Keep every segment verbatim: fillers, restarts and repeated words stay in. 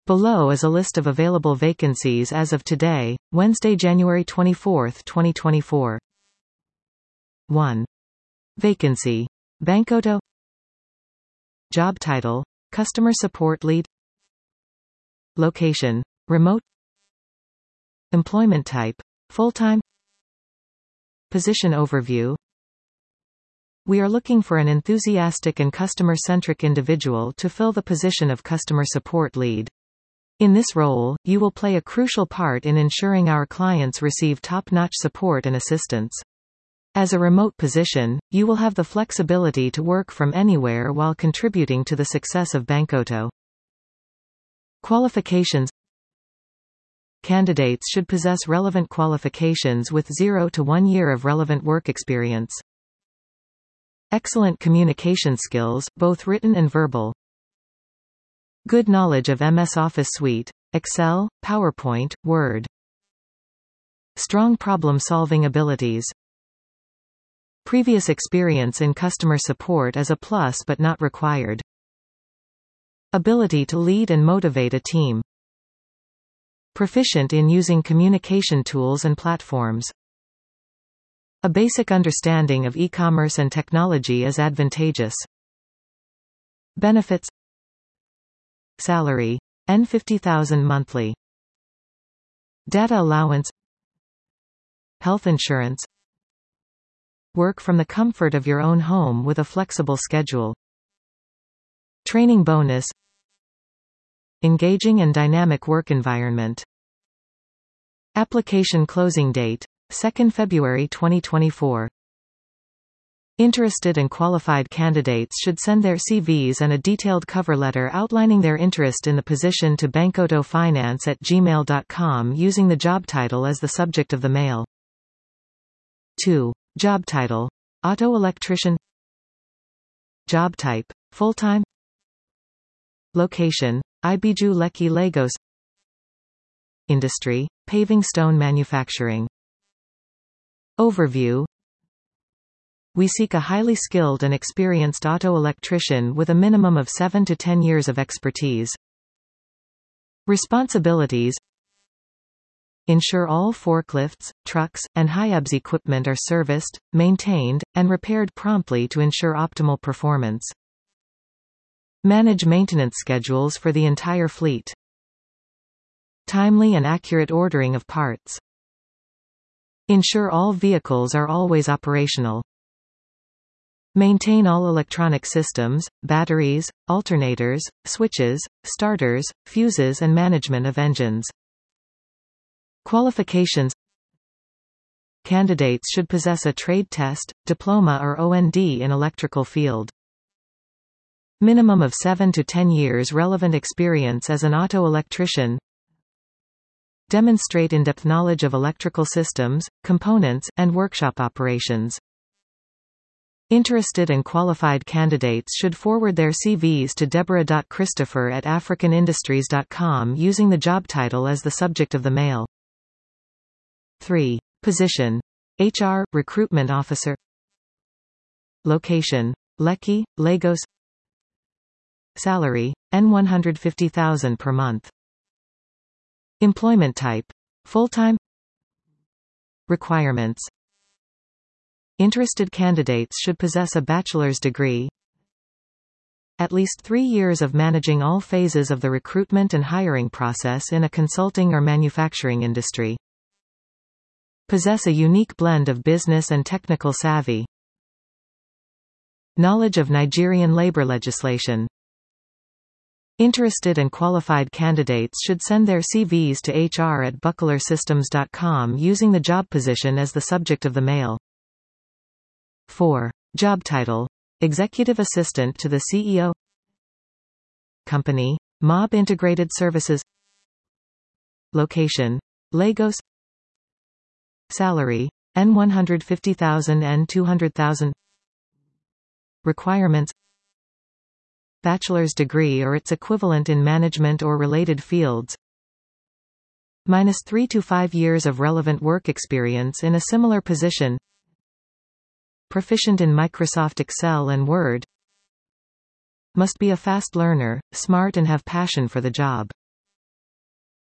Below is a list of available vacancies as of today, Wednesday, January twenty-fourth, twenty twenty-four. one. Vacancy. Bankoto. Job title: Customer Support Lead. Location: Remote. Employment type: full-time. Position overview. We are looking for an enthusiastic and customer-centric individual to fill the position of Customer Support Lead. In this role, you will play a crucial part in ensuring our clients receive top-notch support and assistance. As a remote position, you will have the flexibility to work from anywhere while contributing to the success of Bankoto. Qualifications. Candidates should possess relevant qualifications with zero to one year of relevant work experience. Excellent communication skills, both written and verbal. Good knowledge of M S Office Suite, Excel, PowerPoint, Word. Strong problem-solving abilities. Previous experience in customer support is a plus but not required. Ability to lead and motivate a team. Proficient in using communication tools and platforms. A basic understanding of e-commerce and technology is advantageous. Benefits. Salary: fifty thousand monthly. Data allowance. Health insurance. Work from the comfort of your own home with a flexible schedule. Training bonus. Engaging and dynamic work environment. Application closing date: second February twenty twenty-four. Interested and qualified candidates should send their C Vs and a detailed cover letter outlining their interest in the position to bankotofinance at gmail dot com using the job title as the subject of the mail. two. Job title: Auto Electrician. Job type: full-time. Location: Ibiju Lekki, Lagos. Industry: paving stone manufacturing. Overview. We seek a highly skilled and experienced auto electrician with a minimum of seven to ten years of expertise. Responsibilities. Ensure all forklifts, trucks, and H I A B S equipment are serviced, maintained, and repaired promptly to ensure optimal performance. Manage maintenance schedules for the entire fleet. Timely and accurate ordering of parts. Ensure all vehicles are always operational. Maintain all electronic systems, batteries, alternators, switches, starters, fuses and management of engines. Qualifications. Candidates should possess a trade test, diploma or O N D in electrical field. Minimum of seven to ten years relevant experience as an auto electrician. Demonstrate in-depth knowledge of electrical systems, components, and workshop operations. Interested and qualified candidates should forward their C Vs to deborah dot christopher at african industries dot com using the job title as the subject of the mail. three. Position: H R, Recruitment Officer. Location: Lekki, Lagos. Salary: one hundred fifty thousand per month. Employment type: full-time. Requirements. Interested candidates should possess a bachelor's degree. At least three years of managing all phases of the recruitment and hiring process in a consulting or manufacturing industry. Possess a unique blend of business and technical savvy. Knowledge of Nigerian labor legislation. Interested and qualified candidates should send their C Vs to H R at buckler systems dot com using the job position as the subject of the mail. four. Job title: Executive Assistant to the C E O. Company: M O B Integrated Services. Location: Lagos. Salary: one hundred fifty thousand and two hundred thousand. Requirements. Bachelor's degree or its equivalent in management or related fields. Minus three to five years of relevant work experience in a similar position. Proficient in Microsoft Excel and Word. Must be a fast learner, smart and have passion for the job.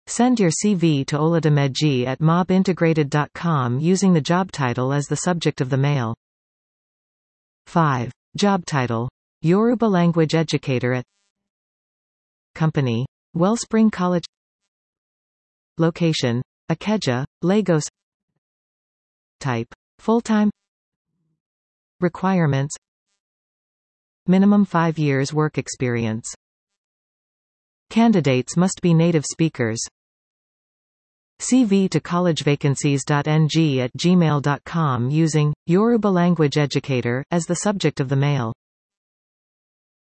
Send your C V to oladameji at mobintegrated dot com using the job title as the subject of the mail. five. Job title: Yoruba language educator at Company: Wellspring College. Location: Ikeja, Lagos. Type: full-time. Requirements: minimum five years work experience. Candidates must be native speakers. C V to collegevacancies dot n g at gmail dot com using Yoruba language educator as the subject of the mail.